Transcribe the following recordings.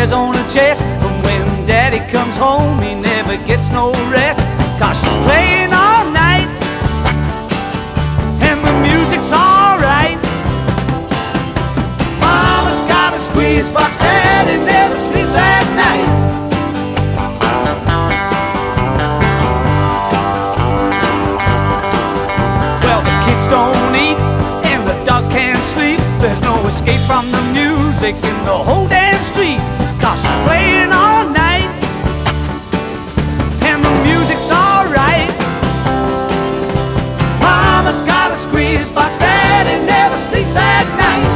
boys on a chest. But when daddy comes home, he never gets no rest. 'Cause she's playing all night and the music's alright. Mama's got a squeeze box, daddy never sleeps at night. Well, the kids don't eat and the dog can't sleep. There's no escape from the music in the whole damn street. 'Cause she's playing all night and the music's alright. Mama's got a squeeze box, daddy never sleeps at night.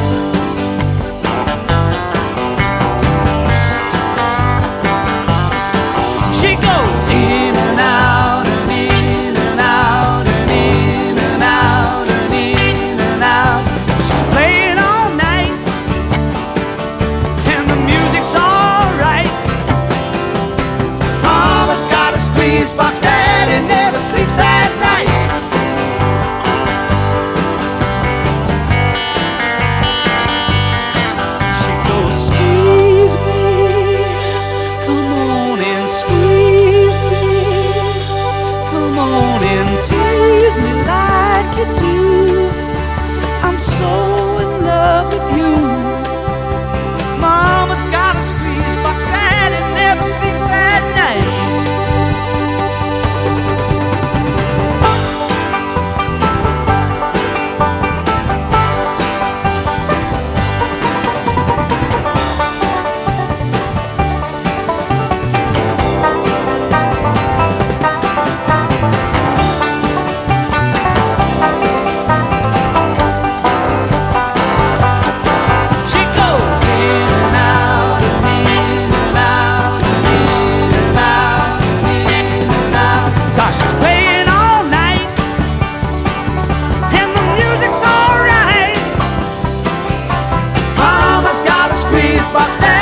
She goes in and out and in and out and in and out and in and out. She's playing all night and the music's alright. Mama's got a squeeze box, daddy never sleeps at night. She goes, squeeze me, come on and squeeze me, come on and tease me like you do. I'm so in love with you. Mama's got a squeeze box, daddy never sleeps at night. She goes in and out and in and out and in and out and in and out. 'Cause she's playing all night and the music's alright. Mama's got a squeeze box,